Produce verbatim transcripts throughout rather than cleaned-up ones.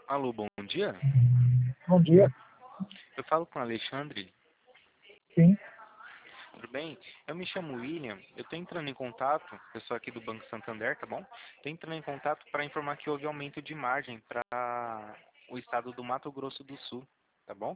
Alô, bom dia. Bom dia. Eu falo com o Alexandre. Sim. Tudo bem? Eu me chamo William. Eu estou entrando em contato, eu sou aqui do Banco Santander, tá bom? Estou entrando em contato para informar que houve aumento de margem para o estado do Mato Grosso do Sul, tá bom?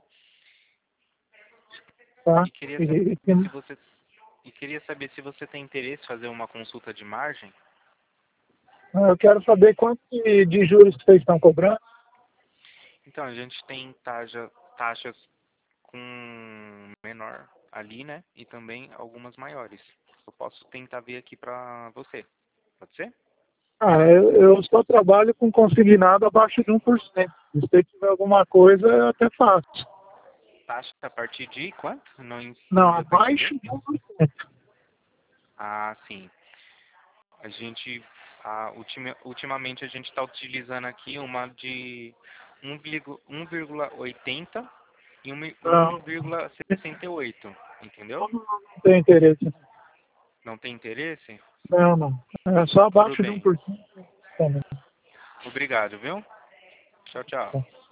Tá. E queria E, saber e, se você e queria saber se você tem interesse em fazer uma consulta de margem. eu quero saber quanto de, de juros que vocês estão cobrando. Então, a gente tem taxa, taxas com menor ali, né? E também algumas maiores. Eu posso tentar ver aqui para você. Pode ser? Ah, eu, eu só trabalho com consignado abaixo de um por cento. Se você tiver alguma coisa, eu até faço. Taxa a partir de quanto? Não, en- Não, não deu para entender? abaixo de um por cento. Ah, sim. A gente, ah, ultima, ultimamente a gente está utilizando aqui uma de um vírgula oitenta e Não, um vírgula sessenta e oito, entendeu? não tem interesse. Não tem interesse? Não, não. É só Tudo abaixo de um bem. por cento também. Obrigado, viu? Tchau, tchau. Tá.